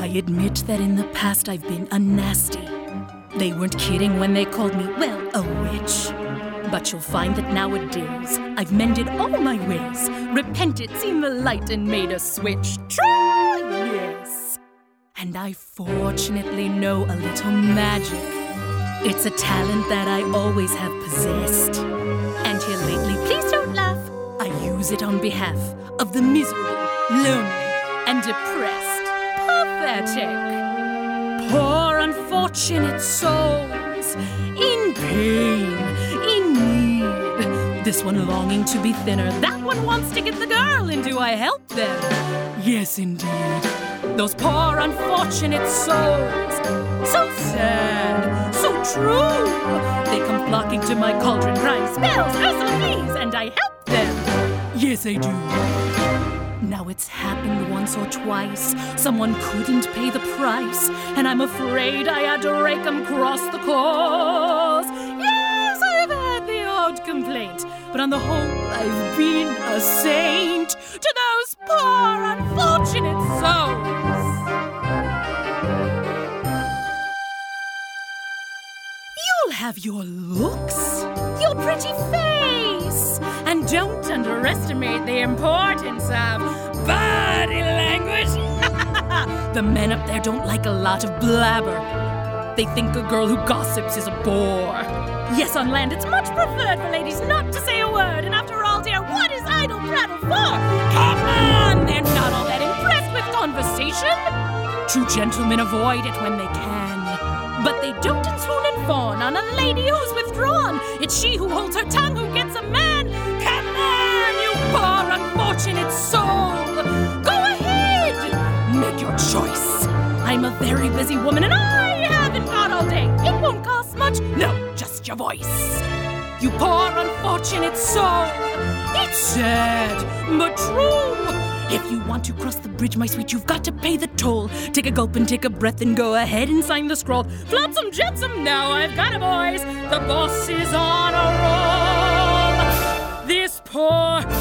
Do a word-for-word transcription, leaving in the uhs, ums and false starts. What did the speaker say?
I admit that in the past I've been a nasty. They weren't kidding when they called me, well, a witch. But you'll find that nowadays I've mended all my ways, repented, seen the light, and made a switch. Try, yes. And I fortunately know a little magic. It's a talent that I always have possessed. And here lately, please don't laugh, I use it on behalf of the miserable, lonely, and depressed. Pathetic. Poor unfortunate souls, in pain, in need. This one longing to be thinner, that one wants to get the girl, and do I help them? Yes, indeed. Those poor unfortunate souls, so sad, so true. They come flocking to my cauldron, crying, spells, Ursula, please, and I help them. Yes, I do. Now it's happened once or twice, someone couldn't pay the price, and I'm afraid I had to rake 'em cross the course. Yes, I've had the odd complaint, but on the whole, I've been a saint to those poor, unfortunate souls. You'll have your looks, your pretty face, and don't underestimate the importance of body language. The men up there don't like a lot of blabber. They think a girl who gossips is a bore. Yes, on land it's much preferred for ladies not to say a word, and after all, dear, what is idle prattle for? Come on! They're not all that impressed with conversation. True gentlemen avoid it when they can, but they don't swoon and fawn on a lady who's withdrawn. It's she who holds her tongue who gets a man. Come on, you poor unfortunate soul! Go ahead! Make your choice. I'm a very busy woman and I haven't got all day. It won't cost much. No, just your voice. You poor unfortunate soul. It's sad, but true. If you want to cross the bridge, my sweet, you've got to pay the toll. Take a gulp and take a breath and go ahead and sign the scroll. Flotsam jetsam, now I've got it, boys. The boss is on a roll. This poor